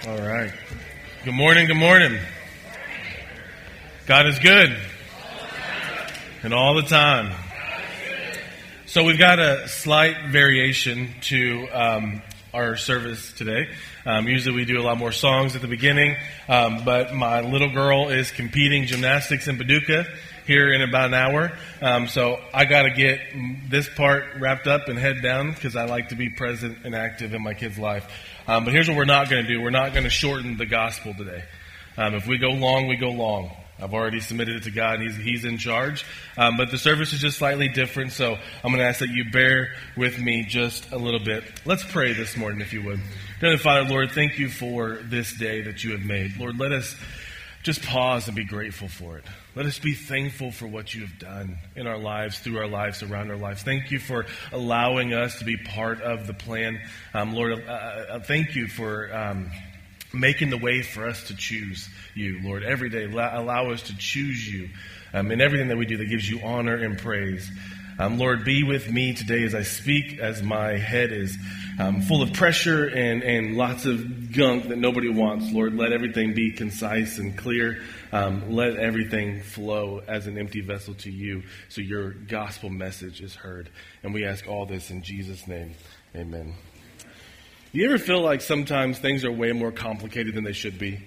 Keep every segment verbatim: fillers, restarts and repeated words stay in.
All right. Good morning, good morning. God is good. And all the time. So we've got a slight variation to um, our service today. Um, usually we do a lot more songs at the beginning, um, but my little girl is competing gymnastics in Paducah here in about an hour. Um, so I got to get this part wrapped up and head down because I like to be present and active in my kid's life. Um, but here's what we're not going to do. We're not going to shorten the gospel today. Um, if we go long, we go long. I've already submitted it to God, and He's, he's in charge. Um, but the service is just slightly different, so I'm going to ask that you bear with me just a little bit. Let's pray this morning, if you would. Heavenly Father, Lord, thank you for this day that you have made. Lord, let us just pause and be grateful for it. Let us be thankful for what you have done in our lives, through our lives, around our lives. Thank you for allowing us to be part of the plan. Um, Lord, uh, uh, thank you for um, making the way for us to choose you, Lord. Every day, allow us to choose you um, in everything that we do that gives you honor and praise. Um, Lord, be with me today as I speak, as my head is um, full of pressure and, and lots of gunk that nobody wants. Lord, let everything be concise and clear. Um, let everything flow as an empty vessel to you so your gospel message is heard. And we ask all this in Jesus' name. Amen. You ever feel like sometimes things are way more complicated than they should be?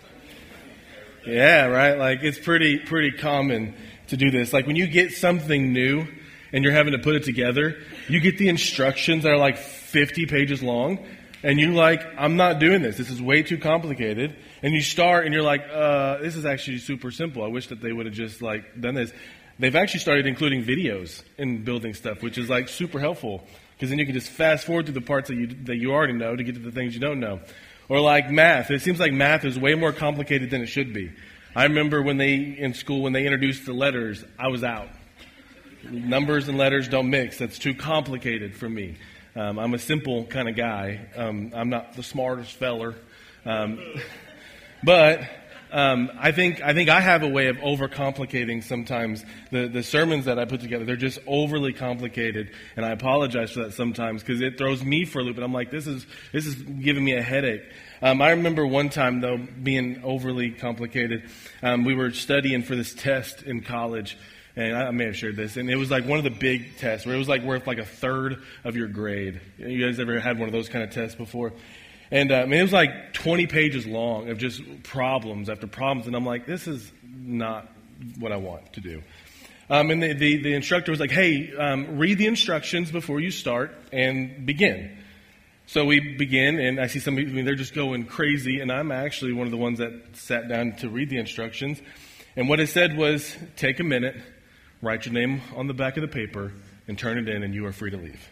Yeah, right? Like it's pretty pretty common to do this. Like when you get something new and you're having to put it together, you get the instructions that are like fifty pages long, and you're like, I'm not doing this. This is way too complicated. And you start and you're like, uh, this is actually super simple. I wish that they would have just like done this. They've actually started including videos in building stuff, which is like super helpful. Because then you can just fast forward through the parts that you that you already know to get to the things you don't know. Or like math. It seems like math is way more complicated than it should be. I remember when they, in school, when they introduced the letters, I was out. Numbers and letters don't mix. That's too complicated for me. Um, I'm a simple kind of guy. Um, I'm not the smartest feller. Um, but... Um, I think I think I have a way of overcomplicating sometimes the, the sermons that I put together. They're just overly complicated, and I apologize for that sometimes because it throws me for a loop. And I'm like, this is this is giving me a headache. Um, I remember one time though being overly complicated. Um, we were studying for this test in college, and I may have shared this. And it was like one of the big tests where it was like worth like a third of your grade. You guys ever had one of those kind of tests before? And uh, I mean, it was like twenty pages long of just problems after problems. And I'm like, this is not what I want to do. Um, and the, the, the instructor was like, hey, um, read the instructions before you start and begin. So we begin, and I see some people, I mean, they're just going crazy. And I'm actually one of the ones that sat down to read the instructions. And what it said was, take a minute, write your name on the back of the paper, and turn it in, and you are free to leave.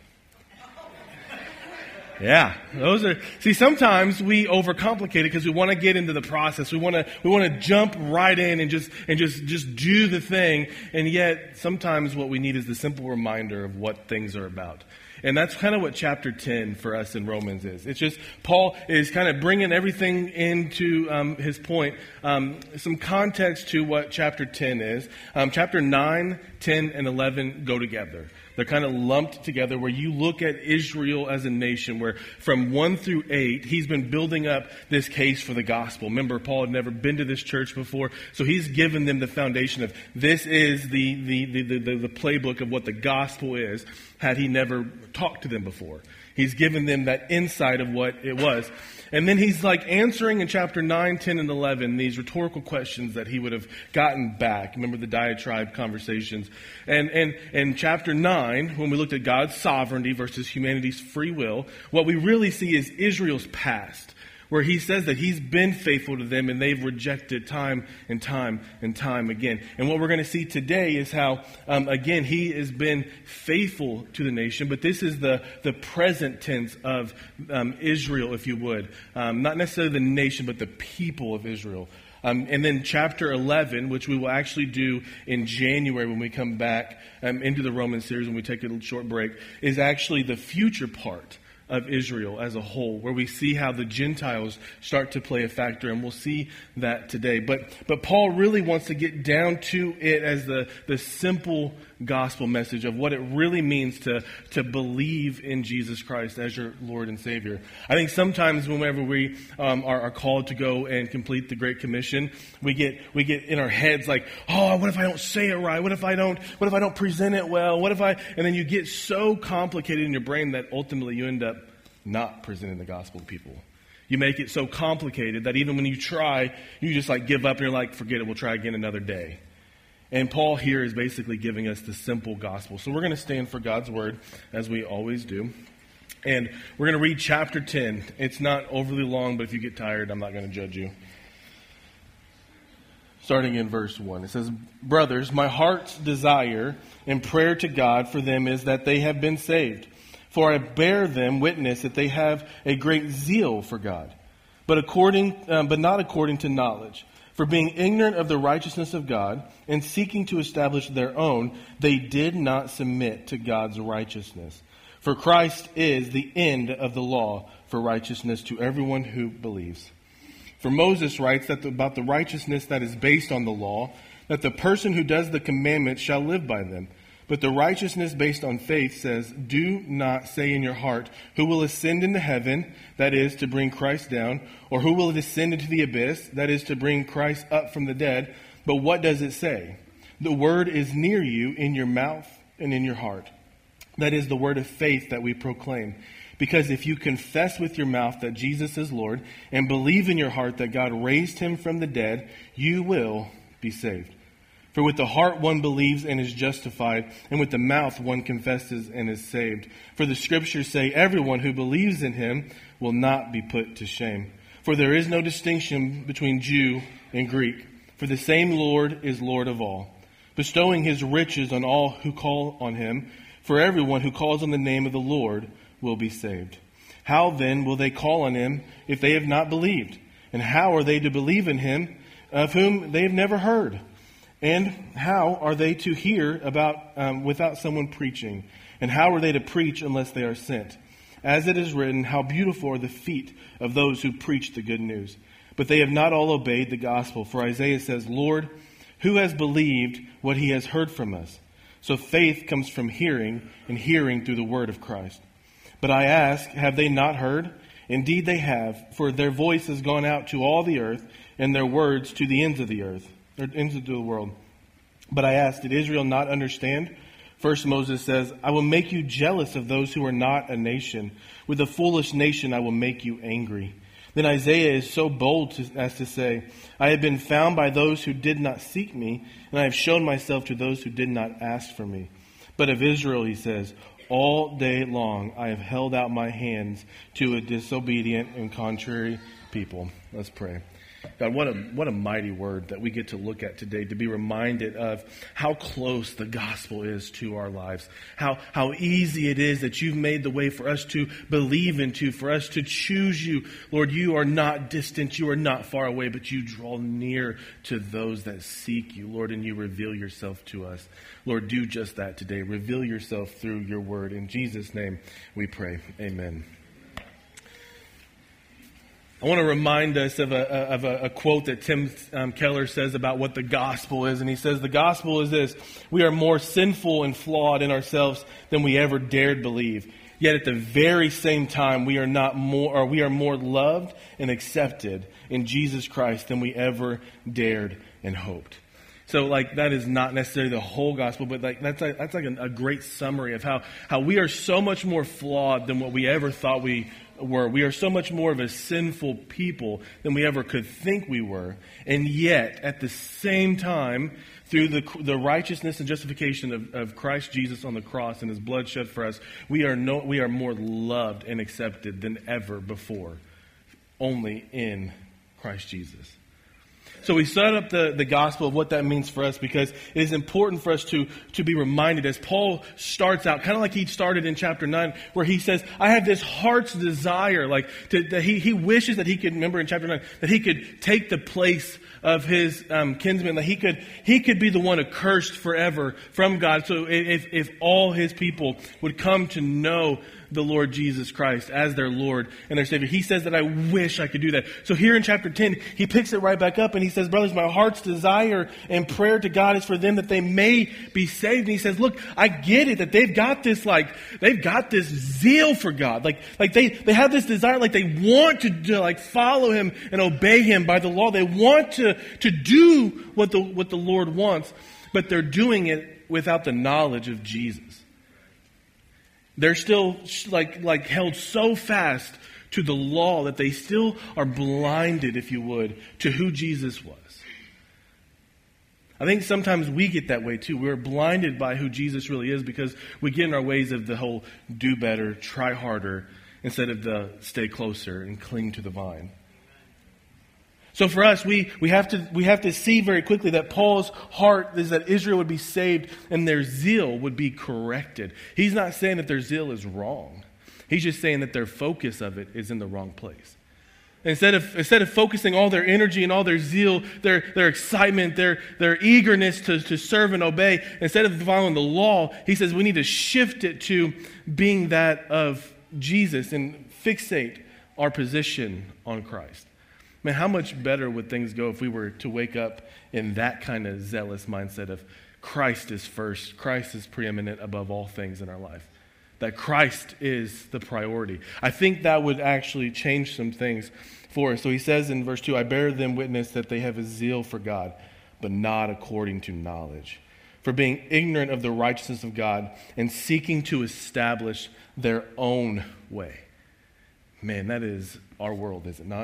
Yeah, those are, see, sometimes we overcomplicate it because we want to get into the process. We want to, we want to jump right in and just, and just, just do the thing. And yet sometimes what we need is the simple reminder of what things are about. And that's kind of what chapter ten for us in Romans is. It's just Paul is kind of bringing everything into um, his point. Um, some context to what chapter ten is. Um, chapter nine, ten, and eleven go together. They're kind of lumped together where you look at Israel as a nation where from one through eight, he's been building up this case for the gospel. Remember, Paul had never been to this church before, so he's given them the foundation of this is the, the, the, the, the, the playbook of what the gospel is, had he never talked to them before. He's given them that insight of what it was. And then he's like answering in chapter nine, ten, and eleven these rhetorical questions that he would have gotten back. Remember the diatribe conversations. And and in chapter nine, when we looked at God's sovereignty versus humanity's free will, what we really see is Israel's past, where he says that he's been faithful to them and they've rejected time and time and time again. And what we're going to see today is how, um, again, he has been faithful to the nation, but this is the, the present tense of um, Israel, if you would. Um, not necessarily the nation, but the people of Israel. Um, and then chapter eleven, which we will actually do in January when we come back um, into the Roman series, when we take a short break, is actually the future part of Israel as a whole, where we see how the Gentiles start to play a factor, and we'll see that today. But but Paul really wants to get down to it as the, the simple gospel message of what it really means to, to believe in Jesus Christ as your Lord and Savior. I think sometimes whenever we um, are, are called to go and complete the Great Commission, we get we get in our heads like, oh, what if I don't say it right? What if I don't? What if I don't present it well? What if I? And then you get so complicated in your brain that ultimately you end up not presenting the gospel to people. You make it so complicated that even when you try, you just like give up and you're like, forget it, we'll try again another day. And Paul here is basically giving us the simple gospel. So we're going to stand for God's word, as we always do. And we're going to read chapter ten. It's not overly long, but if you get tired, I'm not going to judge you. Starting in verse one. It says, "Brothers, my heart's desire and prayer to God for them is that they have been saved. For I bear them witness that they have a great zeal for God, but according, um, but not according to knowledge. For being ignorant of the righteousness of God and seeking to establish their own, they did not submit to God's righteousness. For Christ is the end of the law for righteousness to everyone who believes. For Moses writes that the, about the righteousness that is based on the law, that the person who does the commandments shall live by them. But the righteousness based on faith says, do not say in your heart, who will ascend into heaven, that is, to bring Christ down, or who will descend into the abyss, that is, to bring Christ up from the dead. But what does it say? The word is near you, in your mouth and in your heart. That is the word of faith that we proclaim. Because if you confess with your mouth that Jesus is Lord, and believe in your heart that God raised him from the dead, you will be saved. For with the heart one believes and is justified, and with the mouth one confesses and is saved. For the scriptures say, everyone who believes in him will not be put to shame. For there is no distinction between Jew and Greek. For the same Lord is Lord of all, bestowing his riches on all who call on him. For everyone who calls on the name of the Lord will be saved. How then will they call on him if they have not believed? And how are they to believe in him of whom they have never heard? And how are they to hear about um, without someone preaching? And how are they to preach unless they are sent? As it is written, how beautiful are the feet of those who preach the good news. But they have not all obeyed the gospel. For Isaiah says, Lord, who has believed what he has heard from us? So faith comes from hearing, and hearing through the word of Christ. But I ask, have they not heard? Indeed they have, for their voice has gone out to all the earth, and their words to the ends of the earth. Into the world. But I asked, did Israel not understand? First Moses says, I will make you jealous of those who are not a nation. With a foolish nation I will make you angry. Then Isaiah is so bold to, as to say, I have been found by those who did not seek me, and I have shown myself to those who did not ask for me. But of Israel, he says, all day long I have held out my hands to a disobedient and contrary people. Let's pray. God, what a what a mighty word that we get to look at today, to be reminded of how close the gospel is to our lives, how how easy it is that you've made the way for us to believe into, for us to choose you. Lord, you are not distant, you are not far away, but you draw near to those that seek you, Lord, and you reveal yourself to us. Lord, do just that today. Reveal yourself through your word. In Jesus' name we pray. Amen. I want to remind us of a, of a, a quote that Tim um, Keller says about what the gospel is. And he says, the gospel is this: we are more sinful and flawed in ourselves than we ever dared believe. Yet at the very same time, we are not more, or we are more loved and accepted in Jesus Christ than we ever dared and hoped. So, like, that is not necessarily the whole gospel, but like that's like, that's like a, a great summary of how, how we are so much more flawed than what we ever thought we were. We are so much more of a sinful people than we ever could think we were. And yet, at the same time, through the the righteousness and justification of, of Christ Jesus on the cross and his blood shed for us, we are no we are more loved and accepted than ever before, only in Christ Jesus. So we set up the, the gospel of what that means for us, because it is important for us to, to be reminded, as Paul starts out, kind of like he started in chapter nine, where he says, I have this heart's desire, like to, that he, he wishes that he could, remember in chapter nine, that he could take the place of his um, kinsman, that he could he could be the one accursed forever from God. So if, if all his people would come to know the Lord Jesus Christ as their Lord and their Savior. He says that I wish I could do that. So here in chapter ten, he picks it right back up and he says, brothers, my heart's desire and prayer to God is for them that they may be saved. And he says, look, I get it that they've got this like, they've got this zeal for God. Like, like they, they have this desire, like they want to, to like follow him and obey him by the law. They want to, to do what the, what the Lord wants, but they're doing it without the knowledge of Jesus. They're still like, like held so fast to the law that they still are blinded, if you would, to who Jesus was. I think sometimes we get that way too. We're blinded by who Jesus really is because we get in our ways of the whole do better, try harder, instead of the stay closer and cling to the vine. So for us, we, we have to we have to see very quickly that Paul's heart is that Israel would be saved and their zeal would be corrected. He's not saying that their zeal is wrong. He's just saying that their focus of it is in the wrong place. Instead of instead of focusing all their energy and all their zeal, their, their excitement, their, their eagerness to, to serve and obey, instead of following the law, he says we need to shift it to being that of Jesus and fixate our position on Christ. Man, how much better would things go if we were to wake up in that kind of zealous mindset of Christ is first, Christ is preeminent above all things in our life, that Christ is the priority. I think that would actually change some things for us. So he says in verse two, I bear them witness that they have a zeal for God, but not according to knowledge, for being ignorant of the righteousness of God and seeking to establish their own way. Man, that is our world, is it not?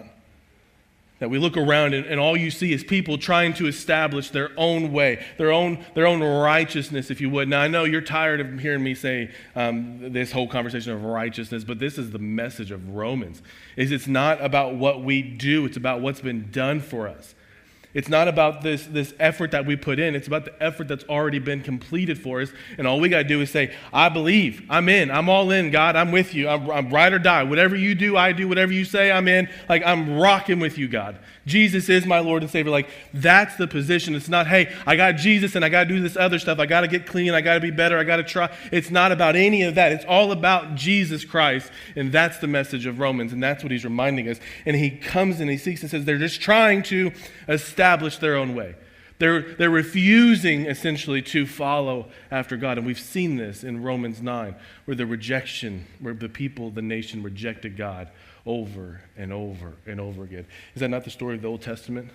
That we look around and, and all you see is people trying to establish their own way, their own their own righteousness, if you would. Now, I know you're tired of hearing me say um, this whole conversation of righteousness, but this is the message of Romans. Is it's not about what we do, it's about what's been done for us. It's not about this, this effort that we put in. It's about the effort that's already been completed for us. And all we got to do is say, I believe. I'm in. I'm all in, God. I'm with you. I'm, I'm ride or die. Whatever you do, I do. Whatever you say, I'm in. Like, I'm rocking with you, God. Jesus is my Lord and Savior. Like, that's the position. It's not, hey, I got Jesus and I got to do this other stuff. I got to get clean. I got to be better. I got to try. It's not about any of that. It's all about Jesus Christ. And that's the message of Romans. And that's what he's reminding us. And he comes and he seeks and says, they're just trying to establish their own way. They're, they're refusing, essentially, to follow after God. And we've seen this in Romans nine, where the rejection, where the people, the nation rejected God over and over and over again. Is that not the story of the Old Testament?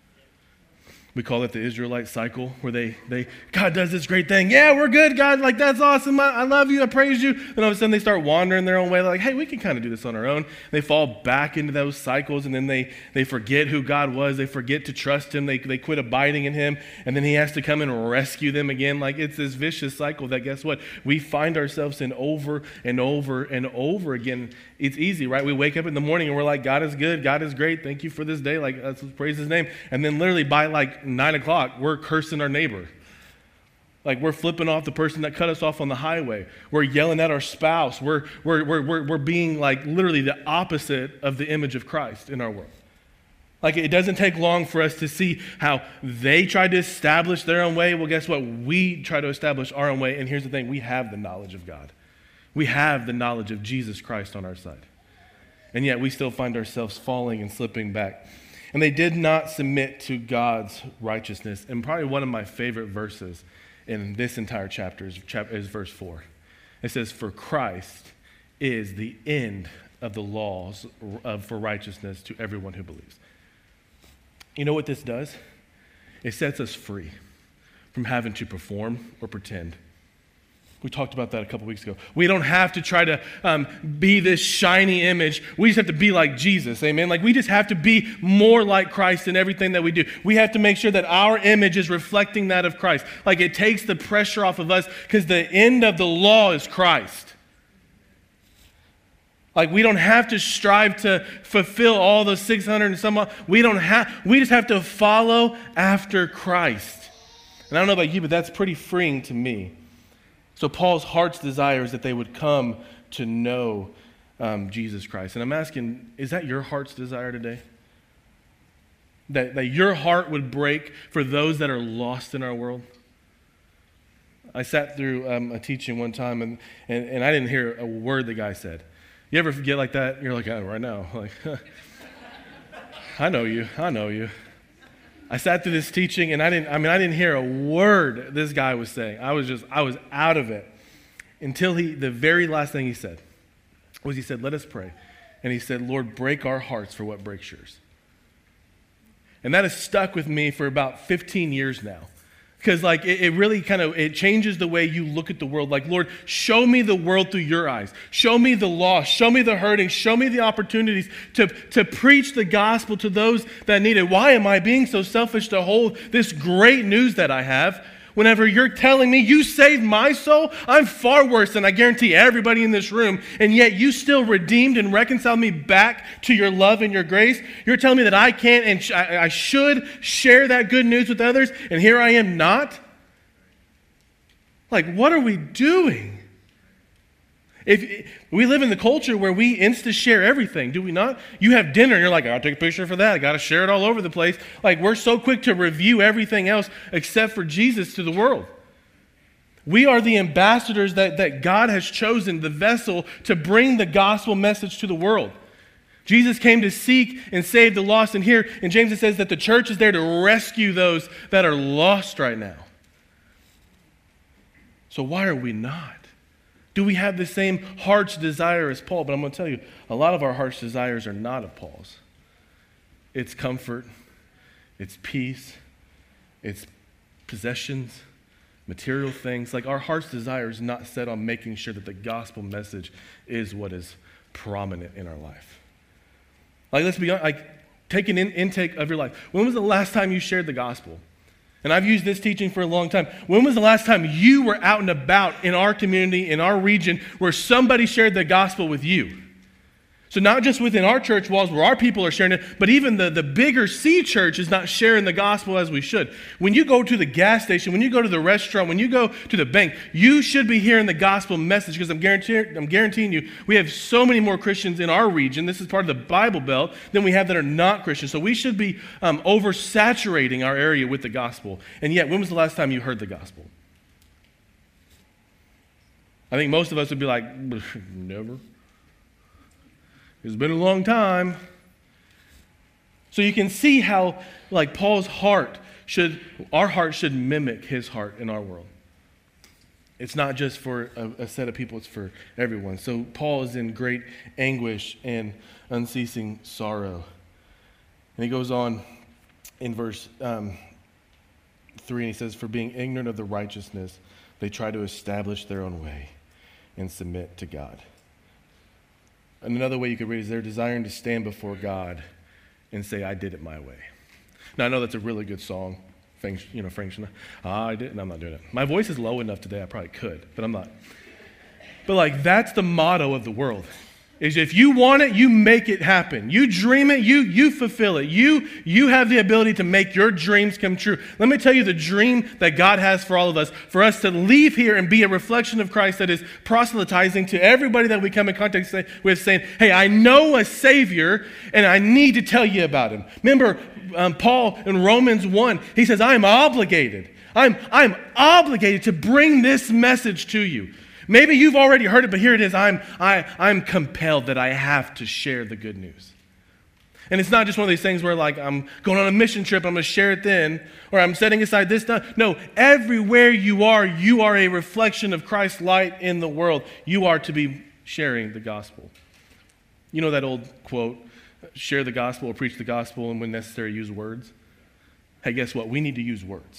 We call it the Israelite cycle, where they, they God does this great thing. Yeah, we're good, God. Like, that's awesome. I, I love you. I praise you. Then all of a sudden they start wandering their own way. They're like, hey, we can kind of do this on our own. They fall back into those cycles, and then they, they forget who God was. They forget to trust him. They, they quit abiding in him, and then he has to come and rescue them again. Like, it's this vicious cycle that, guess what? We find ourselves in over and over and over again. It's easy, right? We wake up in the morning and we're like, God is good. God is great. Thank you for this day. Like, let's praise his name. And then literally by like nine o'clock, we're cursing our neighbor. Like, we're flipping off the person that cut us off on the highway. We're yelling at our spouse. We're, we're, we're, we're, we're being like literally the opposite of the image of Christ in our world. Like, it doesn't take long for us to see how they tried to establish their own way. Well, guess what? We try to establish our own way. And here's the thing. We have the knowledge of God. We have the knowledge of Jesus Christ on our side. And yet we still find ourselves falling and slipping back. And they did not submit to God's righteousness. And probably one of my favorite verses in this entire chapter is, is verse four. It says, for Christ is the end of the laws of, for righteousness to everyone who believes. You know what this does? It sets us free from having to perform or pretend. We talked about that a couple weeks ago. We don't have to try to um, be this shiny image. We just have to be like Jesus, amen? Like, we just have to be more like Christ in everything that we do. We have to make sure that our image is reflecting that of Christ. Like, it takes the pressure off of us because the end of the law is Christ. Like, we don't have to strive to fulfill all those six hundred and some odd. We don't have, we just have to follow after Christ. And I don't know about you, but that's pretty freeing to me. So Paul's heart's desire is that they would come to know um, Jesus Christ. And I'm asking, is that your heart's desire today? That, that your heart would break for those that are lost in our world? I sat through um, a teaching one time, and, and, and I didn't hear a word the guy said. You ever get like that? You're like, oh, right now. Like, I know you. I know you. I sat through this teaching, and I didn't, I mean, I didn't hear a word this guy was saying. I was just, I was out of it until he, the very last thing he said was he said, let us pray. And he said, Lord, break our hearts for what breaks yours. And that has stuck with me for about fifteen years now. Because like it, it really kind of, it changes the way you look at the world. Like, Lord, show me the world through your eyes. Show me the lost. Show me the hurting. Show me the opportunities to, to preach the gospel to those that need it. Why am I being so selfish to hold this great news that I have whenever you're telling me you saved my soul? I'm far worse than I guarantee everybody in this room, and yet you still redeemed and reconciled me back to your love and your grace. You're telling me that I can't and sh- I should share that good news with others, and here I am not? Like, what are we doing? If we live in the culture where we insta-share everything, do we not? You have dinner and you're like, I gotta take a picture for that. I gotta share it all over the place. Like, we're so quick to review everything else except for Jesus to the world. We are the ambassadors that, that God has chosen, the vessel to bring the gospel message to the world. Jesus came to seek and save the lost. And here in James it says that the church is there to rescue those that are lost right now. So why are we not? Do we have the same heart's desire as Paul? But I'm going to tell you, a lot of our heart's desires are not of Paul's. It's comfort, it's peace, it's possessions, material things. Like, our heart's desire is not set on making sure that the gospel message is what is prominent in our life. Like, let's be honest, like, take an in- intake of your life. When was the last time you shared the gospel? And I've used this teaching for a long time. When was the last time you were out and about in our community, in our region, where somebody shared the gospel with you? So not just within our church walls where our people are sharing it, but even the, the bigger C church is not sharing the gospel as we should. When you go to the gas station, when you go to the restaurant, when you go to the bank, you should be hearing the gospel message, because I'm guaranteeing, I'm guaranteeing you, we have so many more Christians in our region, this is part of the Bible Belt, than we have that are not Christians. So we should be um, oversaturating our area with the gospel. And yet, when was the last time you heard the gospel? I think most of us would be like, never. It's been a long time. So you can see how, like, Paul's heart should, our heart should mimic his heart in our world. It's not just for a, a set of people, it's for everyone. So Paul is in great anguish and unceasing sorrow. And he goes on in verse um, three, and he says, for being ignorant of the righteousness, they try to establish their own way and submit to God. And another way you could read is they're desiring to stand before God and say, I did it my way. Now, I know that's a really good song. You know, Frank Sinatra. Ah, I did. No, I'm not doing it. My voice is low enough today, I probably could, but I'm not. But like, that's the motto of the world. Is if you want it, you make it happen. You dream it, you you fulfill it. You you have the ability to make your dreams come true. Let me tell you the dream that God has for all of us, for us to leave here and be a reflection of Christ that is proselytizing to everybody that we come in contact with, saying, hey, I know a Savior, and I need to tell you about him. Remember um, Paul in Romans one, he says, I'm obligated. I'm, I'm obligated to bring this message to you. Maybe you've already heard it, but here it is. I'm, I, I'm compelled that I have to share the good news. And it's not just one of these things where, like, I'm going on a mission trip, I'm going to share it then, or I'm setting aside this time. No, everywhere you are, you are a reflection of Christ's light in the world. You are to be sharing the gospel. You know that old quote, share the gospel or preach the gospel, and when necessary, use words? Hey, guess what? We need to use words.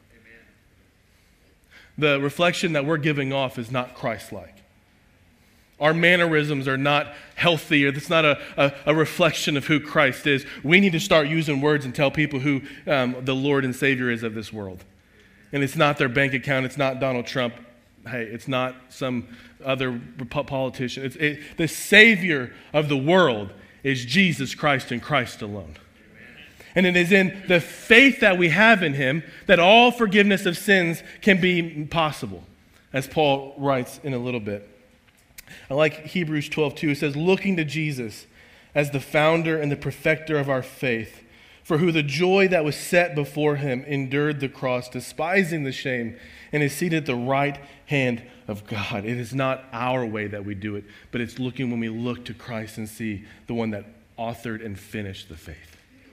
The reflection that we're giving off is not Christ-like. Our mannerisms are not healthy, or it's not a, a, a reflection of who Christ is. We need to start using words and tell people who um, the Lord and Savior is of this world. And it's not their bank account. It's not Donald Trump. Hey, it's not some other politician. It's, it, the Savior of the world is Jesus Christ and Christ alone. And it is in the faith that we have in him that all forgiveness of sins can be possible, as Paul writes in a little bit. I like Hebrews twelve two. It says, looking to Jesus as the founder and the perfecter of our faith, For who the joy that was set before him endured the cross, despising the shame, and is seated at the right hand of God. It is not our way that we do it, but it's looking when we look to Christ and see the one that authored and finished the faith.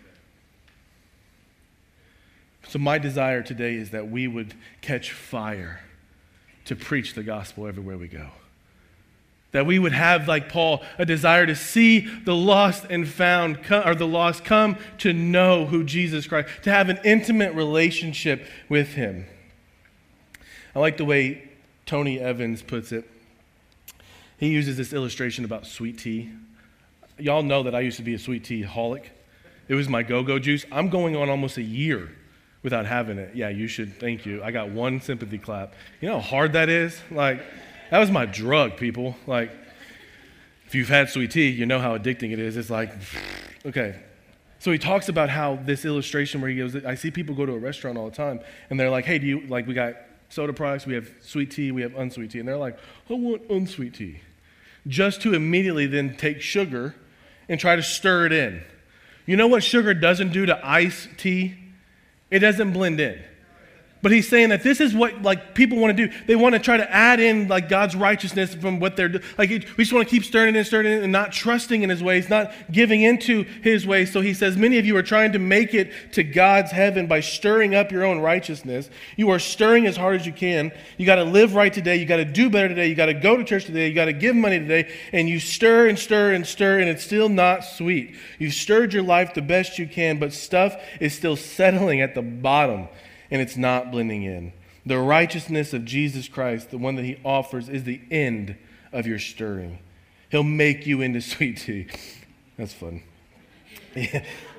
So my desire today is that we would catch fire to preach the gospel everywhere we go. That we would have, like Paul, a desire to see the lost and found, or the lost come to know who Jesus Christ, to have an intimate relationship with him. I like the way Tony Evans puts it. He uses this illustration about sweet tea. Y'all know that I used to be a sweet tea holic. It was my go-go juice. I'm going on almost a year without having it. Yeah, you should. Thank you. I got one sympathy clap. You know how hard that is? Like, that was my drug, people. Like, if you've had sweet tea, you know how addicting it is. It's like, okay. So he talks about how this illustration where he goes, I see people go to a restaurant all the time, and they're like, hey, do you, like, we got soda products, we have sweet tea, we have unsweet tea. And they're like, I want unsweet tea. Just to immediately then take sugar and try to stir it in. You know what sugar doesn't do to iced tea? It doesn't blend in. But he's saying that this is what like people want to do. They want to try to add in like God's righteousness from what they're doing. Like we just want to keep stirring it and stirring it and not trusting in his ways, not giving into his ways. So he says, many of you are trying to make it to God's heaven by stirring up your own righteousness. You are stirring as hard as you can. You got to live right today. You got to do better today. You got to go to church today. You got to give money today. And you stir and stir and stir, and it's still not sweet. You've stirred your life the best you can, but stuff is still settling at the bottom. And it's not blending in. The righteousness of Jesus Christ, the one that he offers, is the end of your stirring. He'll make you into sweet tea. That's fun. Yeah.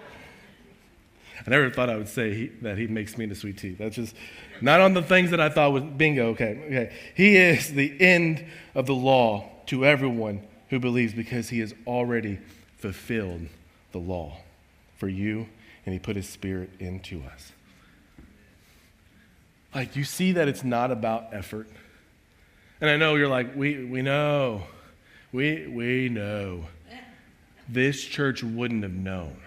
I never thought I would say he, that he makes me into sweet tea. That's just not on the things that I thought was bingo. Okay, okay. He is the end of the law to everyone who believes because he has already fulfilled the law for you, and he put his spirit into us. Like, you see that it's not about effort. And I know you're like, we we know. We we know. This church wouldn't have known.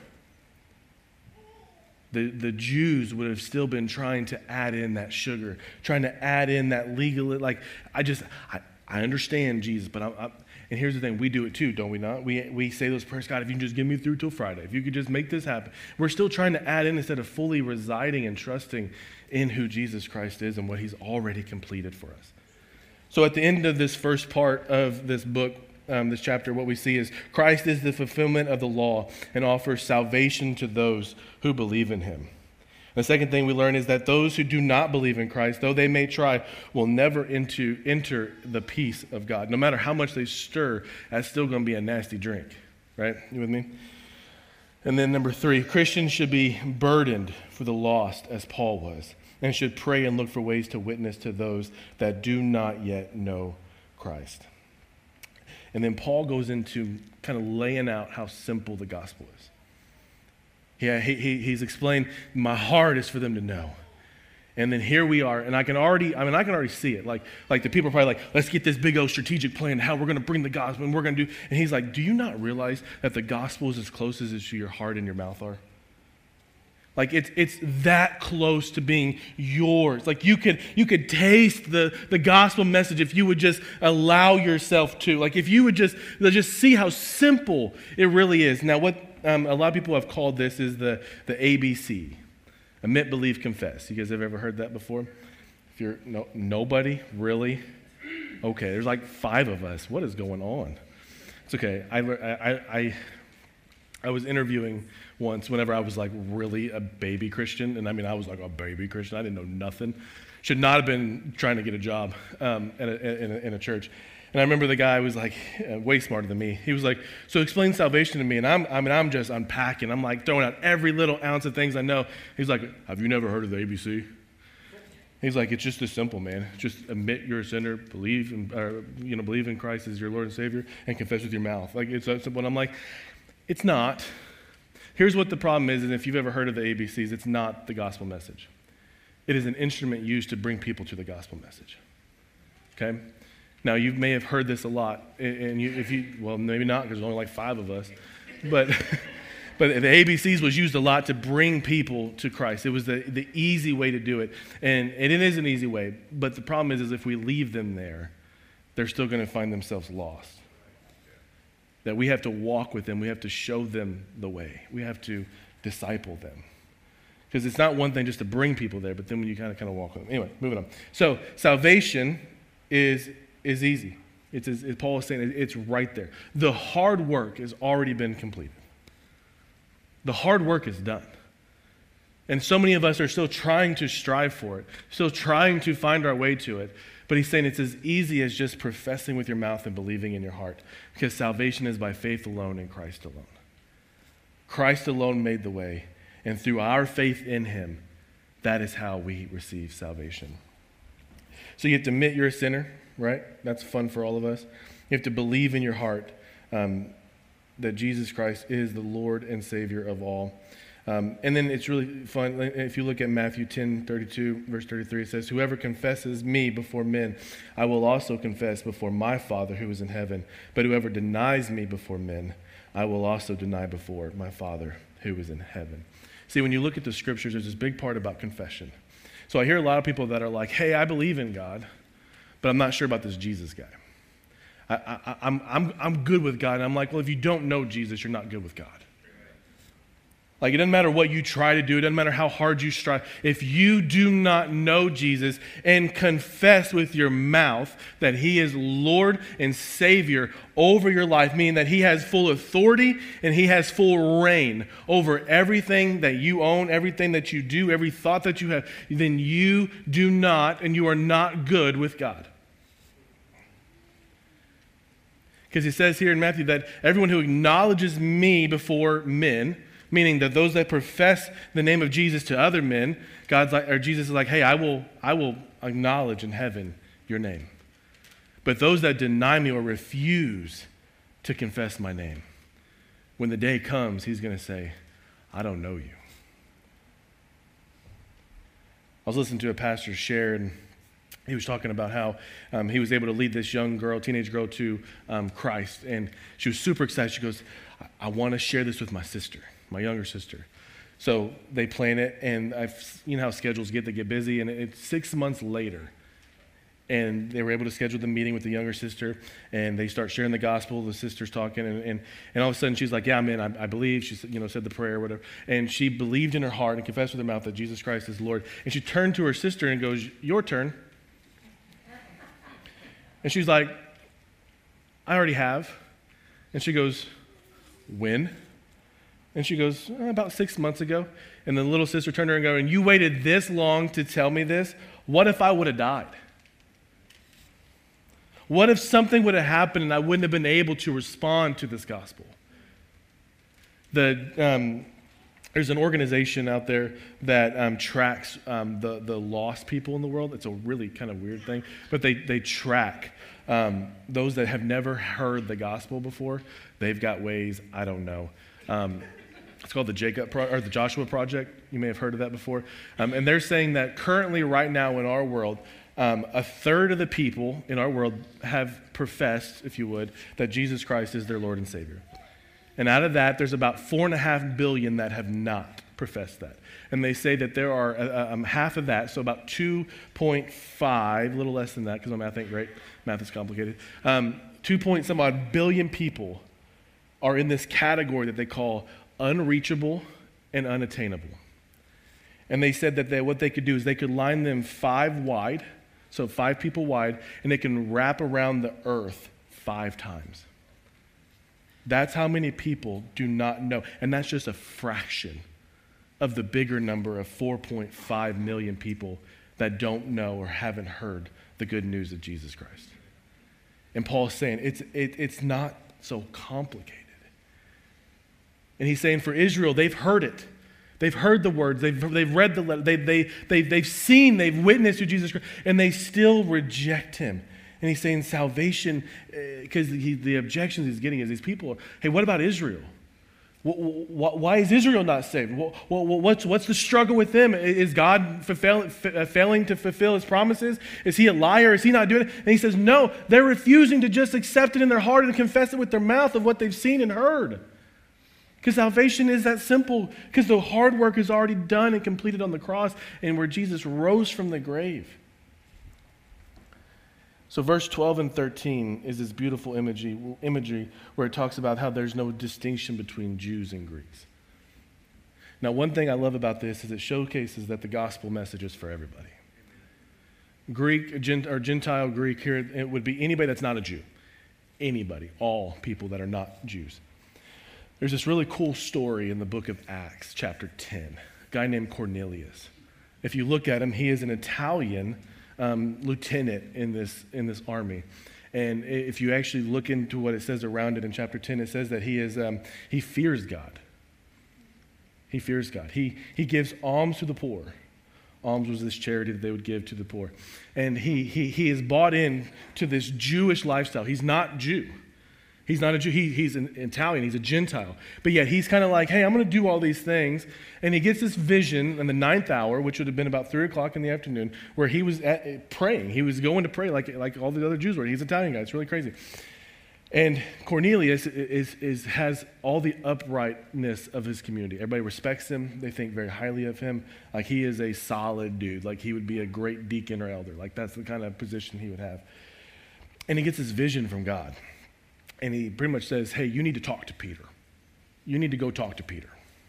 The, the Jews would have still been trying to add in that sugar, trying to add in that legal, like, I just, I, I understand Jesus, but I'm, I'm, and here's the thing, we do it too, don't we not? We we say those prayers, God, if you can just get me through till Friday, if you could just make this happen. We're still trying to add in instead of fully residing and trusting in who Jesus Christ is and what he's already completed for us. So at the end of this first part of this book, um, this chapter, what we see is Christ is the fulfillment of the law and offers salvation to those who believe in him. The second thing we learn is that those who do not believe in Christ, though they may try, will never into, enter the peace of God. No matter how much they stir, that's still going to be a nasty drink. Right? You with me? And then number three, Christians should be burdened for the lost as Paul was, and should pray and look for ways to witness to those that do not yet know Christ. And then Paul goes into kind of laying out how simple the gospel is. Yeah, he, he, he's explained, my heart is for them to know. And then here we are, and I can already, I mean, I can already see it. Like, like the people are probably like, let's get this big old strategic plan, how we're going to bring the gospel, and we're going to do, and he's like, do you not realize that the gospel is as close as your heart and your mouth are? Like, it's it's that close to being yours. Like, you could you could taste the, the gospel message if you would just allow yourself to. Like, if you would just, just see how simple it really is. Now, what um, a lot of people have called this is the, the A B C. Admit, believe, confess. You guys have ever heard that before? If you're, no, nobody? Really? Okay, there's like five of us. What is going on? It's okay. I, I, I, I was interviewing once whenever I was like really a baby Christian. And I mean, I was like a baby Christian. I didn't know nothing. Should not have been trying to get a job um, in, a, in, a, in a church. And I remember the guy was like uh, way smarter than me. He was like, so explain salvation to me. And I'm, I mean, I'm just unpacking. I'm like throwing out every little ounce of things I know. He's like, have you never heard of the A B C? He's like, it's just this simple, man. Just admit you're a sinner, believe in, or, you know, believe in Christ as your Lord and Savior, and confess with your mouth. Like, it's that simple. And I'm like, it's not. Here's what the problem is, and if you've ever heard of the A B Cs, it's not the gospel message. It is an instrument used to bring people to the gospel message. Okay? Now, you may have heard this a lot, and you, if you, well, maybe not, because there's only like five of us, but, But the A B Cs was used a lot to bring people to Christ. It was the, the easy way to do it. And, and it is an easy way. But the problem is, is if we leave them there, they're still going to find themselves lost. That we have to walk with them. We have to show them the way. We have to disciple them. Because it's not one thing just to bring people there, but then when you kind of kind of walk with them. Anyway, moving on. So salvation is is easy. It's as Paul is saying, it's right there. The hard work has already been completed. The hard work is done. And so many of us are still trying to strive for it, still trying to find our way to it. But he's saying it's as easy as just professing with your mouth and believing in your heart, because salvation is by faith alone in Christ alone. Christ alone made the way, and through our faith in him, that is how we receive salvation. So you have to admit you're a sinner, right? That's fun for all of us. You have to believe in your heart um, that Jesus Christ is the Lord and Savior of all. Um, and then it's really fun. If you look at Matthew ten thirty-two, verse thirty-three, it says, "Whoever confesses me before men, I will also confess before my Father who is in heaven. But whoever denies me before men, I will also deny before my Father who is in heaven." See, when you look at the scriptures, there's this big part about confession. So I hear a lot of people that are like, "Hey, I believe in God, but I'm not sure about this Jesus guy. I, I, I'm, I'm, I'm good with God." And I'm like, well, if you don't know Jesus, you're not good with God. Like, it doesn't matter what you try to do. It doesn't matter how hard you strive. If you do not know Jesus and confess with your mouth that he is Lord and Savior over your life, meaning that he has full authority and he has full reign over everything that you own, everything that you do, every thought that you have, then you do not, and you are not good with God. Because he says here in Matthew that everyone who acknowledges me before men, meaning that those that profess the name of Jesus to other men, God's like, or Jesus is like, hey, I will, I will acknowledge in heaven your name. But those that deny me or refuse to confess my name, when the day comes, he's going to say, I don't know you. I was listening to a pastor share, and he was talking about how um, he was able to lead this young girl, teenage girl, to um, Christ. And she was super excited. She goes, I, I want to share this with my sister, my younger sister. So they plan it, and I've, you know how schedules get, they get busy, and it's six months later. And they were able to schedule the meeting with the younger sister, and they start sharing the gospel. The sister's talking, and, and, and all of a sudden she's like, yeah, I'm in, I, I believe. She you know, said the prayer or whatever. And she believed in her heart and confessed with her mouth that Jesus Christ is Lord. And she turned to her sister and goes, your turn. And she's like, I already have. And she goes, when? And she goes, oh, about six months ago. And the little sister turned to her and go, and you waited this long to tell me this? What if I would have died? What if something would have happened and I wouldn't have been able to respond to this gospel? The, um, there's an organization out there that um, tracks um, the, the lost people in the world. It's a really kind of weird thing. But they, they track um, those that have never heard the gospel before. They've got ways, I don't know. Um, it's called the Jacob Pro- or the Joshua Project. You may have heard of that before. Um, and they're saying that currently right now in our world, Um, a third of the people in our world have professed, if you would, that Jesus Christ is their Lord and Savior. And out of that, there's about four and a half billion that have not professed that. And they say that there are uh, um, half of that, so about two point five, a little less than that, because my math ain't great. Math is complicated. Um, two point some odd billion people are in this category that they call unreachable and unattainable. And they said that they, what they could do is they could line them five wide, so five people wide, and they can wrap around the earth five times. That's how many people do not know. And that's just a fraction of the bigger number of four point five million people that don't know or haven't heard the good news of Jesus Christ. And Paul's saying it's, it, it's not so complicated. And he's saying for Israel, they've heard it. They've heard the words, they've, they've read the letter, they, they, they, they've seen, they've witnessed who Jesus Christ, and they still reject him. And he's saying salvation, because uh, the objections he's getting is these people are, hey, what about Israel? Why is Israel not saved? What's, what's the struggle with them? Is God fulfill, failing to fulfill his promises? Is he a liar? Is he not doing it? And he says, no, they're refusing to just accept it in their heart and confess it with their mouth of what they've seen and heard. Because salvation is that simple. Because the hard work is already done and completed on the cross and where Jesus rose from the grave. So verse twelve and thirteen is this beautiful imagery, imagery where it talks about how there's no distinction between Jews and Greeks. Now, one thing I love about this is it showcases that the gospel message is for everybody. Greek or Gentile Greek here, it would be anybody that's not a Jew. Anybody, all people that are not Jews. There's this really cool story in the book of Acts, chapter ten, a guy named Cornelius. If you look at him, he is an Italian um, lieutenant in this, in this army. And if you actually look into what it says around it in chapter ten, it says that he is um, he fears God. He fears God. He, he gives alms to the poor. Alms was this charity that they would give to the poor. And he, he, he is bought in to this Jewish lifestyle. He's not Jew. He's not a Jew. He, he's an Italian. He's a Gentile. But yet he's kind of like, hey, I'm going to do all these things. And he gets this vision in the ninth hour, which would have been about three o'clock in the afternoon, where he was at, praying. He was going to pray like, like all the other Jews were. He's an Italian guy. It's really crazy. And Cornelius is, is, has all the uprightness of his community. Everybody respects him. They think very highly of him. Like he is a solid dude. Like he would be a great deacon or elder. Like that's the kind of position he would have. And he gets this vision from God. And he pretty much says, hey, you need to talk to Peter. You need to go talk to Peter.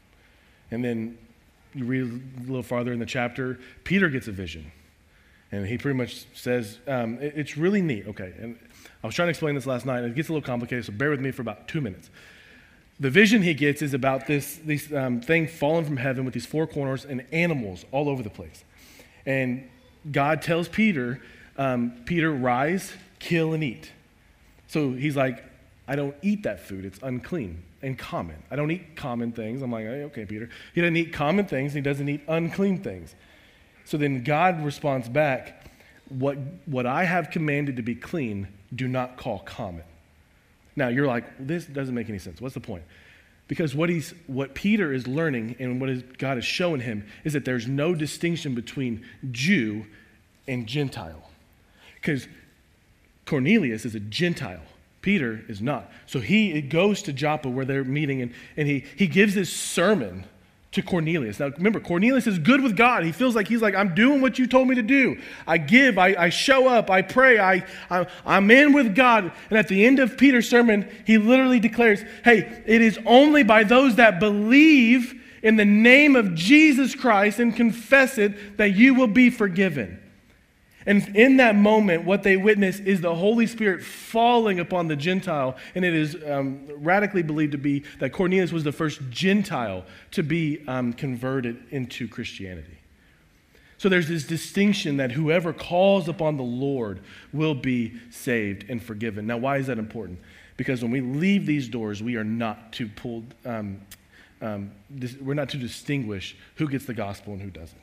And then you read a little farther in the chapter, Peter gets a vision. And he pretty much says, um, it, it's really neat. Okay, and I was trying to explain this last night, and it gets a little complicated, so bear with me for about two minutes. The vision he gets is about this, this um, thing falling from heaven with these four corners and animals all over the place. And God tells Peter, um, Peter, rise, kill, and eat. So he's like, I don't eat that food. It's unclean and common. I don't eat common things. I'm like, hey, okay, Peter. He doesn't eat common things. He doesn't eat unclean things. So then God responds back, what, what I have commanded to be clean, do not call common. Now, you're like, this doesn't make any sense. What's the point? Because what he's, what Peter is learning and what is, God is showing him is that there's no distinction between Jew and Gentile. Because Cornelius is a Gentile. Peter is not. So he goes to Joppa where they're meeting, and, and he, he gives this sermon to Cornelius. Now, remember, Cornelius is good with God. He feels like he's like, I'm doing what you told me to do. I give, I, I show up, I pray, I, I, I'm in with God. And at the end of Peter's sermon, he literally declares, hey, it is only by those that believe in the name of Jesus Christ and confess it that you will be forgiven. And in that moment, what they witness is the Holy Spirit falling upon the Gentile. And it is um, radically believed to be that Cornelius was the first Gentile to be um, converted into Christianity. So there's this distinction that whoever calls upon the Lord will be saved and forgiven. Now, why is that important? Because when we leave these doors, we are not to pull, um, um, dis- we're not to distinguish who gets the gospel and who doesn't.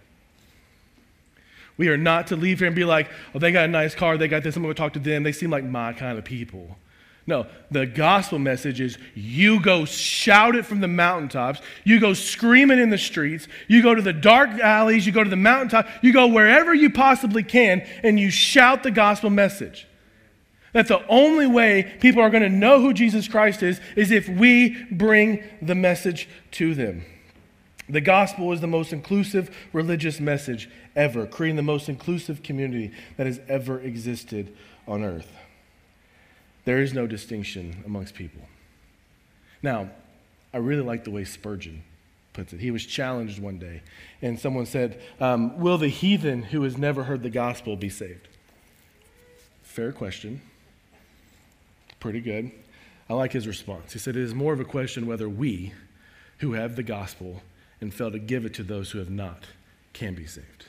We are not to leave here and be like, oh, they got a nice car, they got this, I'm going to talk to them, they seem like my kind of people. No, the gospel message is you go shout it from the mountaintops, you go scream it in the streets, you go to the dark alleys, you go to the mountaintop, you go wherever you possibly can, and you shout the gospel message. That the only way people are going to know who Jesus Christ is, is if we bring the message to them. The gospel is the most inclusive religious message ever, creating the most inclusive community that has ever existed on earth. There is no distinction amongst people. Now, I really like the way Spurgeon puts it. He was challenged one day, and someone said, um, will the heathen who has never heard the gospel be saved? Fair question. Pretty good. I like his response. He said, it is more of a question whether we, who have the gospel and fail to give it to those who have not, can be saved.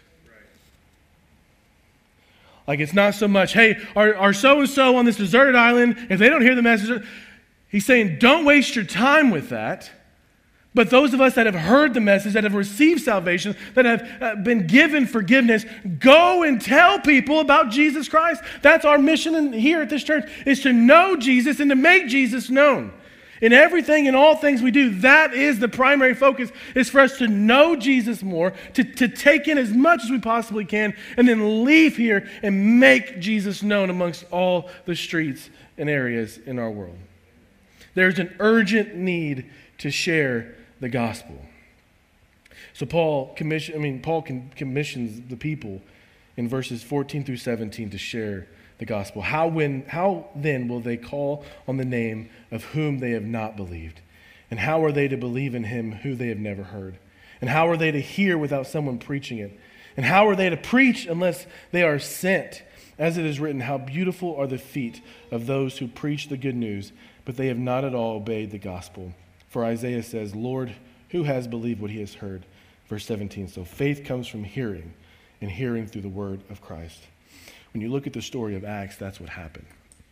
Like it's not so much, hey, are, are so-and-so on this deserted island, if they don't hear the message, he's saying don't waste your time with that. But those of us that have heard the message, that have received salvation, that have uh, been given forgiveness, go and tell people about Jesus Christ. That's our mission in, here at this church, is to know Jesus and to make Jesus known. In everything and all things we do, that is the primary focus, is for us to know Jesus more, to, to take in as much as we possibly can, and then leave here and make Jesus known amongst all the streets and areas in our world. There's an urgent need to share the gospel. So Paul commission, I mean, Paul commissions the people in verses fourteen through seventeen to share the gospel. How when how then will they call on the name of whom they have not believed? And how are they to believe in him who they have never heard? And how are they to hear without someone preaching it? And how are they to preach unless they are sent? As it is written, how beautiful are the feet of those who preach the good news, but they have not at all obeyed the gospel. For Isaiah says, Lord, who has believed what he has heard? Verse seventeen, so faith comes from hearing, and hearing through the word of Christ. When you look at the story of Acts, that's what happened.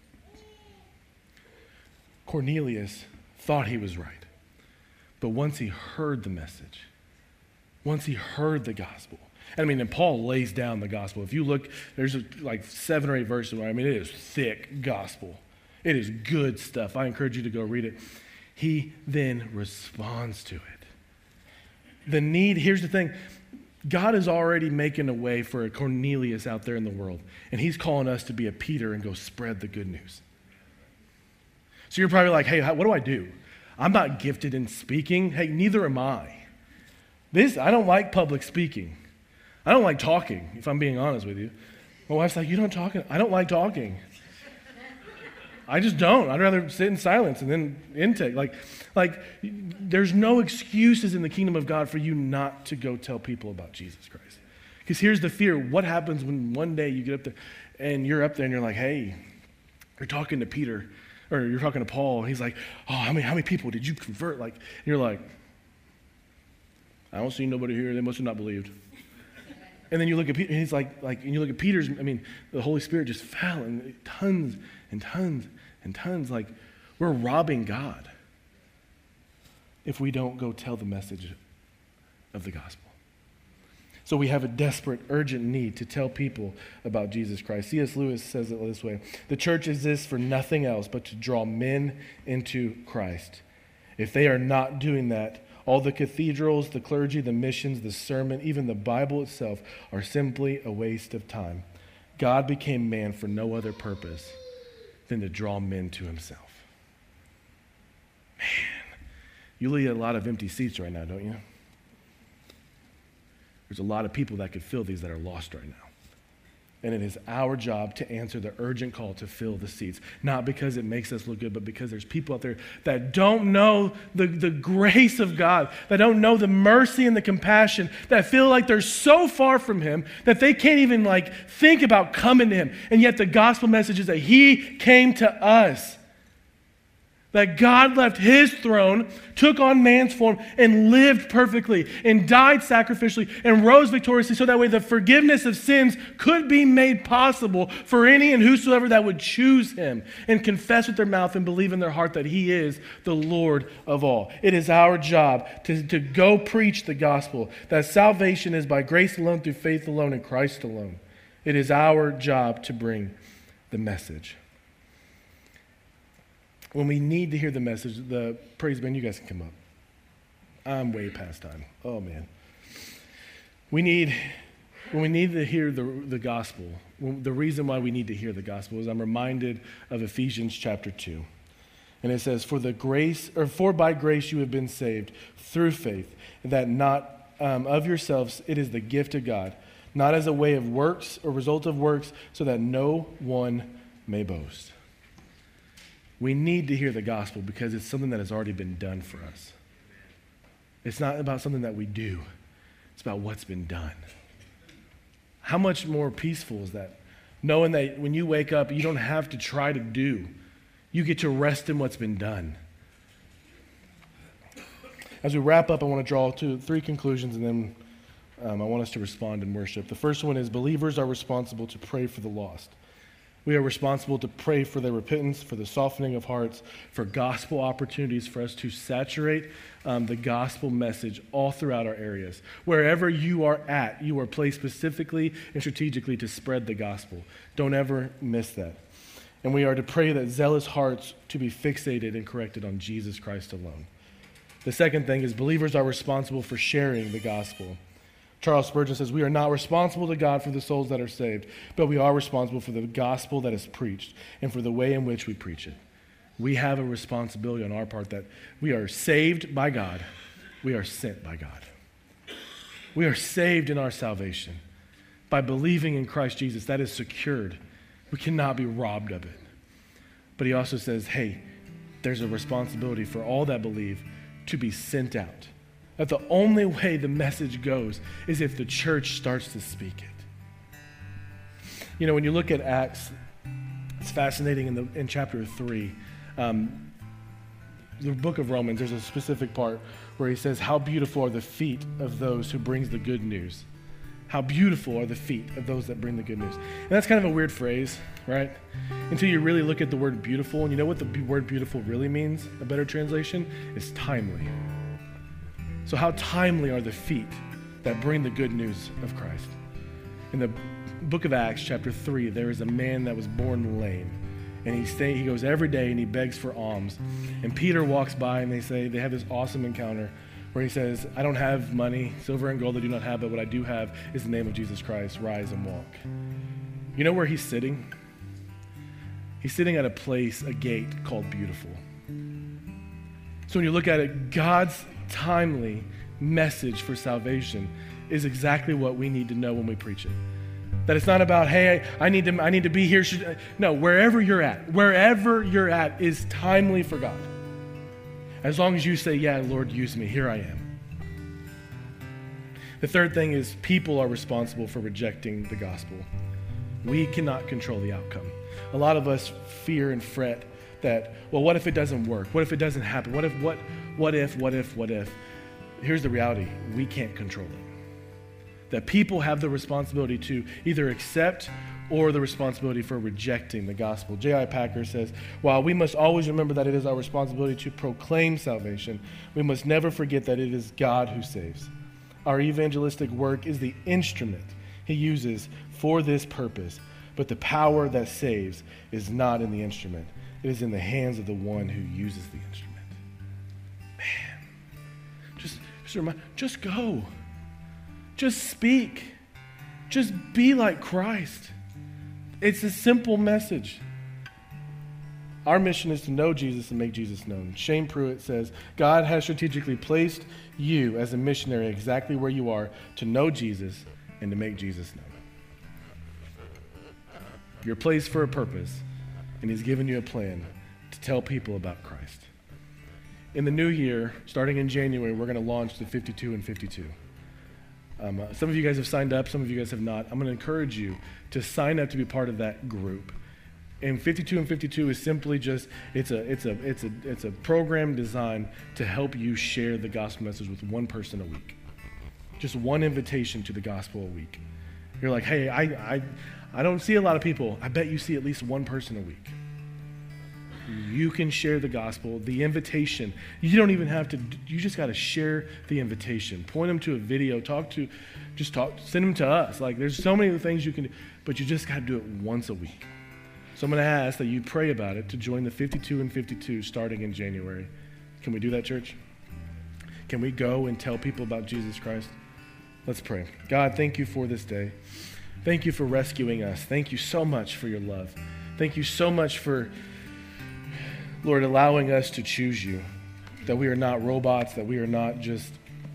Cornelius thought he was right. But once he heard the message, once he heard the gospel, I mean, and Paul lays down the gospel. If you look, there's like seven or eight verses where, I mean, it is thick gospel. It is good stuff. I encourage you to go read it. He then responds to it. The need, here's the thing. God is already making a way for a Cornelius out there in the world. And he's calling us to be a Peter and go spread the good news. So you're probably like, hey, how, what do I do? I'm not gifted in speaking. Hey, neither am I. This, I don't like public speaking. I don't like talking, if I'm being honest with you. My wife's like, you don't talk? I don't like talking. I just don't. I'd rather sit in silence and then intake. Like, like, there's no excuses in the kingdom of God for you not to go tell people about Jesus Christ. Because here's the fear. What happens when one day you get up there and you're up there and you're like, hey, you're talking to Peter or you're talking to Paul. And he's like, oh, how many, how many people did you convert? Like, and you're like, I don't see nobody here. They must have not believed. And then you look at Peter, and he's like, like, and you look at Peter's, I mean, the Holy Spirit just fell, and tons and tons and tons. Like, we're robbing God if we don't go tell the message of the gospel. So we have a desperate, urgent need to tell people about Jesus Christ. C S Lewis says it this way: the church exists for nothing else but to draw men into Christ. If they are not doing that, all the cathedrals, the clergy, the missions, the sermon, even the Bible itself are simply a waste of time. God became man for no other purpose than to draw men to himself. Man, you look at a lot of empty seats right now, don't you? There's a lot of people that could fill these that are lost right now. And it is our job to answer the urgent call to fill the seats. Not because it makes us look good, but because there's people out there that don't know the, the grace of God, that don't know the mercy and the compassion, that feel like they're so far from him that they can't even like think about coming to him. And yet the gospel message is that he came to us. That God left his throne, took on man's form, and lived perfectly, and died sacrificially, and rose victoriously, so that way the forgiveness of sins could be made possible for any and whosoever that would choose him and confess with their mouth and believe in their heart that he is the Lord of all. It is our job to, to go preach the gospel, that salvation is by grace alone, through faith alone, in Christ alone. It is our job to bring the message. When we need to hear the message, the praise band, you guys can come up. I'm way past time. Oh, man. We need, when we need to hear the, the gospel, the reason why we need to hear the gospel is I'm reminded of Ephesians chapter two. And it says, for the grace, or for by grace you have been saved through faith, that not um, of yourselves, it is the gift of God, not as a way of works or result of works, so that no one may boast. We need to hear the gospel because it's something that has already been done for us. It's not about something that we do. It's about what's been done. How much more peaceful is that? Knowing that when you wake up, you don't have to try to do. You get to rest in what's been done. As we wrap up, I want to draw two, three conclusions, and then um, I want us to respond in worship. The first one is believers are responsible to pray for the lost. We are responsible to pray for their repentance, for the softening of hearts, for gospel opportunities for us to saturate um, the gospel message all throughout our areas. Wherever you are at, you are placed specifically and strategically to spread the gospel. Don't ever miss that. And we are to pray that zealous hearts to be fixated and corrected on Jesus Christ alone. The second thing is believers are responsible for sharing the gospel. Charles Spurgeon says, we are not responsible to God for the souls that are saved, but we are responsible for the gospel that is preached and for the way in which we preach it. we have a responsibility on our part that we are saved by God. We are sent by God. We are saved in our salvation by believing in Christ Jesus. That is secured. We cannot be robbed of it. But he also says, hey, there's a responsibility for all that believe to be sent out. That the only way the message goes is if the church starts to speak it. You know, when you look at Acts, it's fascinating in, the, in chapter three. Um, the book of Romans, there's a specific part where he says, how beautiful are the feet of those who brings the good news. How beautiful are the feet of those that bring the good news. And that's kind of a weird phrase, right? Until you really look at the word beautiful, and you know what the b- word beautiful really means, a better translation, is timely. So how timely are the feet that bring the good news of Christ? In the book of Acts, chapter three, there is a man that was born lame. And he stay, he goes every day and he begs for alms. And Peter walks by and they say, they have this awesome encounter where he says, I don't have money, silver and gold I do not have, but what I do have is the name of Jesus Christ. Rise and walk. You know where he's sitting? He's sitting at a place, a gate called Beautiful. So when you look at it, God's timely message for salvation is exactly what we need to know when we preach it. That it's not about, hey, I need to I need to be here. No, wherever you're at, wherever you're at is timely for God. As long as you say, yeah, Lord, use me, here I am. The third thing is people are responsible for rejecting the gospel. We cannot control the outcome. A lot of us fear and fret that, well, what if it doesn't work? What if it doesn't happen? What if, what, what if, what if, what if? Here's the reality. We can't control it. That people have the responsibility to either accept or the responsibility for rejecting the gospel. J I Packer says, while we must always remember that it is our responsibility to proclaim salvation, we must never forget that it is God who saves. Our evangelistic work is the instrument he uses for this purpose, but the power that saves is not in the instrument. It is in the hands of the one who uses the instrument. Man, just, just, remind, just go. Just speak. Just be like Christ. It's a simple message. Our mission is to know Jesus and make Jesus known. Shane Pruitt says, God has strategically placed you as a missionary exactly where you are to know Jesus and to make Jesus known. You're placed for a purpose, and he's given you a plan to tell people about Christ. In the new year, starting in January, we're going to launch the fifty-two and fifty-two. Um, uh, some of you guys have signed up, some of you guys have not. I'm going to encourage you to sign up to be part of that group. And fifty-two and fifty-two is simply just, it's a, it's a, it's a, it's a program designed to help you share the gospel message with one person a week. Just one invitation to the gospel a week. You're like, hey, I, I, I don't see a lot of people. I bet you see at least one person a week. You can share the gospel, the invitation. You don't even have to, you just got to share the invitation. Point them to a video, talk to, just talk, send them to us. Like there's so many things you can do, but you just got to do it once a week. So I'm going to ask that you pray about it to join the fifty-two and fifty-two starting in January. Can we do that, church? Can we go and tell people about Jesus Christ? Let's pray. God, thank you for this day. Thank you for rescuing us. Thank you so much for your love. Thank you so much for, Lord, allowing us to choose you, that we are not robots, that we are not just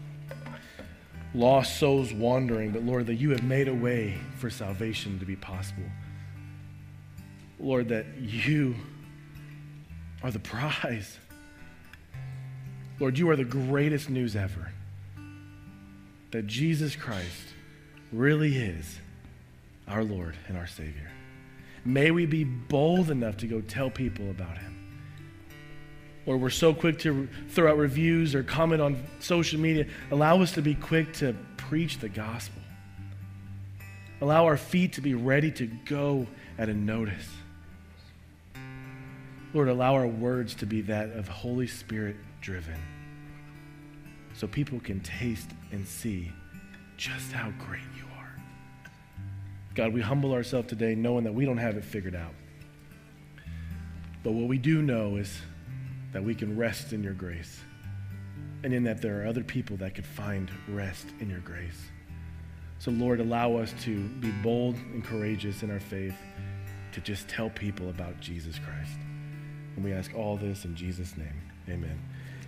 lost souls wandering, but Lord, that you have made a way for salvation to be possible. Lord, that you are the prize. Lord, you are the greatest news ever, that Jesus Christ really is our Lord and our Savior. May we be bold enough to go tell people about him. Or we're so quick to throw out reviews or comment on social media. Allow us to be quick to preach the gospel. Allow our feet to be ready to go at a notice. Lord, allow our words to be that of Holy Spirit driven, so people can taste and see just how great you are. God, we humble ourselves today knowing that we don't have it figured out. But what we do know is that we can rest in your grace, and in that there are other people that could find rest in your grace. So Lord, allow us to be bold and courageous in our faith to just tell people about Jesus Christ. And we ask all this in Jesus' name. Amen.